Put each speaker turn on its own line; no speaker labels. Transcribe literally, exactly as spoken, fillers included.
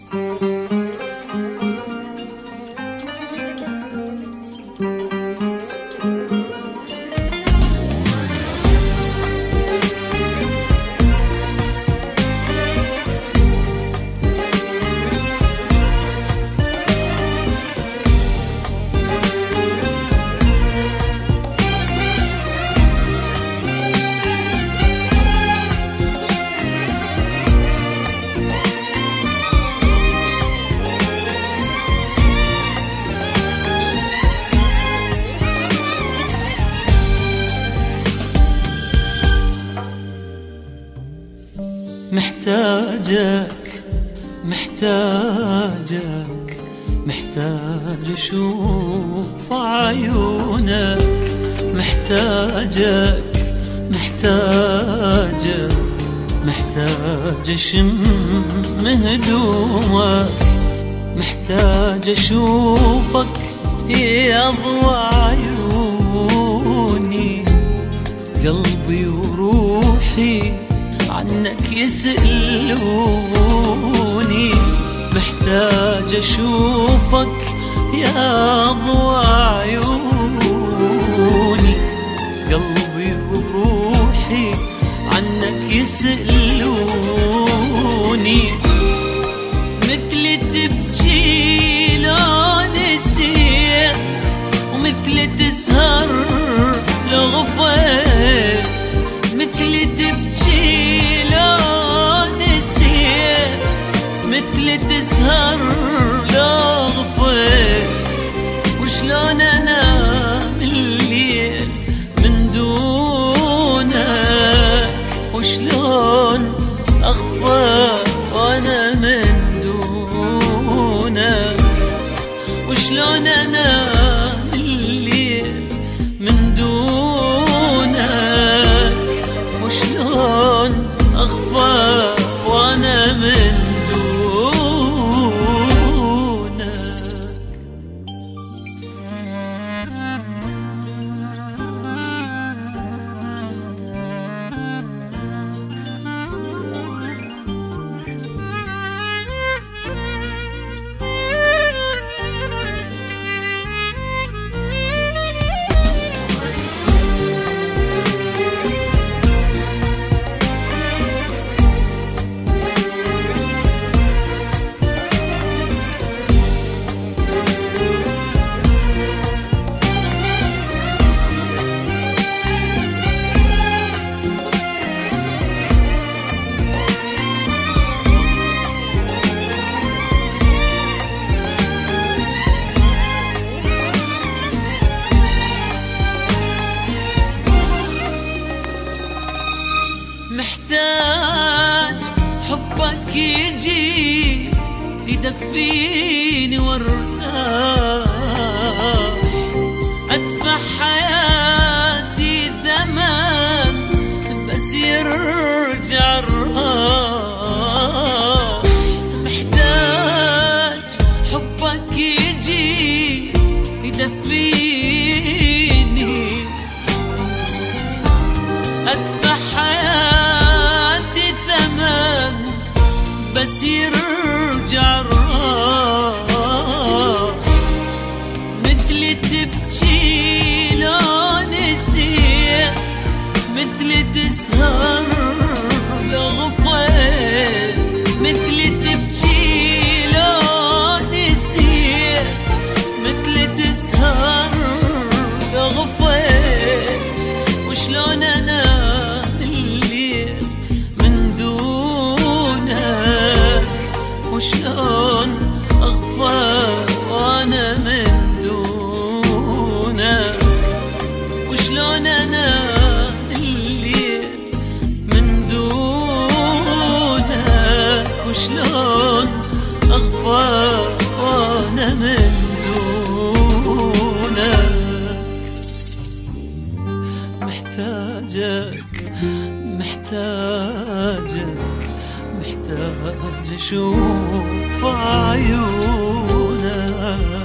محتاجك محتاجك محتاج اشوف عيونك، محتاجك محتاجك محتاج اشم هدومك، محتاج اشوفك يا ضوء عيوني، قلبي وروحي عنك يسألوني، محتاج أشوفك يا ضوء عيوني، قلبي وروحي عنك يسألوني، مثل تبكي لو نسيت ومثل تسهر لو غفيت، مثل تبكي مثل تسهر لو غفيت، وشلون انام الليل من دونك، وشلون اغفى وانا من دونك، وشلون انام الليل من دونك، وشلون اغفى وانا من محتاج حبك يجي يدفيني وارتاح، ادفع حياتي ثمن بس يرجع الراح، محتاج حبك يجي يدفيني، ادفع حياتي بس يرجع الراح، مثل تبكي لو نسيت، مثل تسهر لو غفيت، مثل تبكي لو نسيت، مثل تسهر لو غفيت، وشلون انام الليل من دونك، وشلون اغفى وانا من دونك، وشلون انام الليل من دونك، وشلون اغفى وانا من دونك، محتاجك محتاجك محتاج اشوف عيونك.